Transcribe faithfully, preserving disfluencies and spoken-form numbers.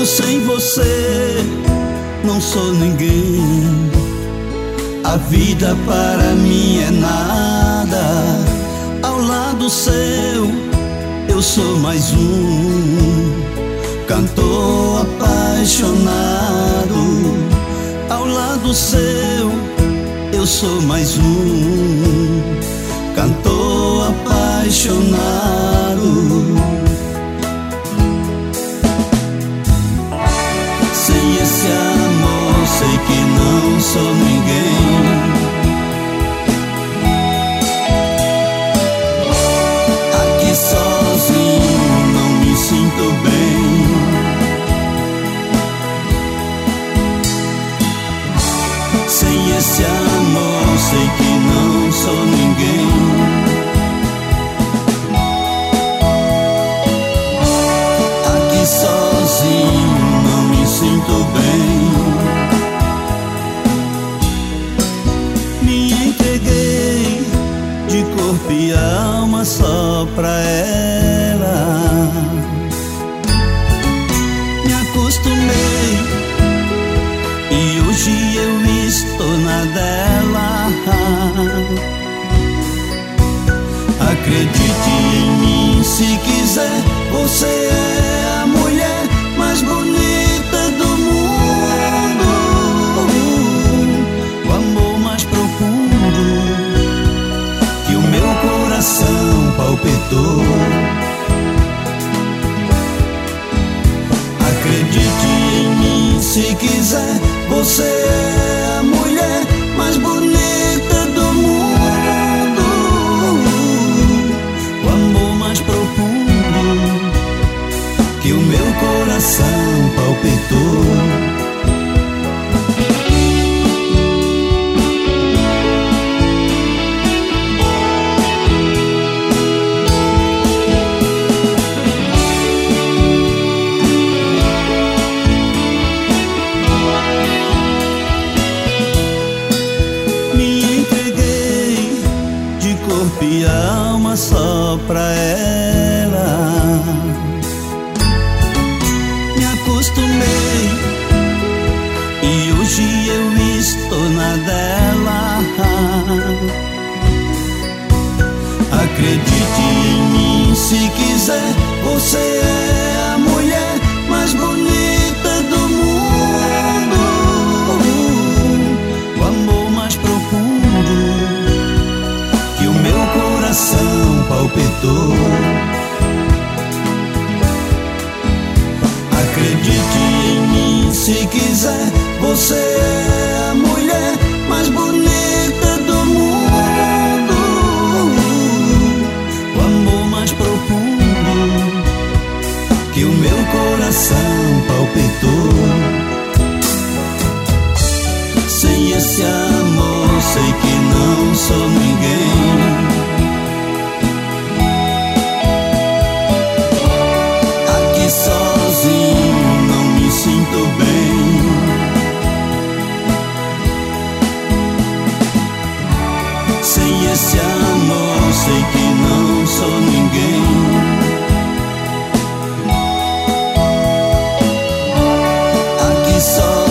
sem você não sou ninguém. A vida para mim é nada. Ao lado seu eu sou mais um cantor apaixonado. Ao lado seu eu sou mais um cantor apaixonado. Sem esse amor sei que não sou ninguém. Aqui sozinho não me sinto bem. Sem esse amor sei que não sou ninguém. Aqui sozinho não me sinto bem. Me entreguei de corpo e alma só pra ela. Me acostumei e hoje eu estou na dela. Acredite em mim se quiser, você é a mulher mais bonita do mundo. O amor mais profundo que o meu coração palpitou. Acredite em mim se quiser, você é a mulher mais bonita do mundo. O amor mais profundo que o meu coração palpitou. Corpo e alma só pra ela. Me acostumei e hoje eu estou na dela. Acredite em mim se quiser, você é a mulher mais bonita do mundo. O amor mais profundo que o meu coração palpitou. Acredite em mim se quiser, você é a mulher mais bonita do mundo. O amor mais profundo que o meu coração palpitou. Sem esse amor sei que não sou ninguém. Aqui sozinho não me sinto bem. Sem esse amor sei que não sou ninguém. Aqui sozinho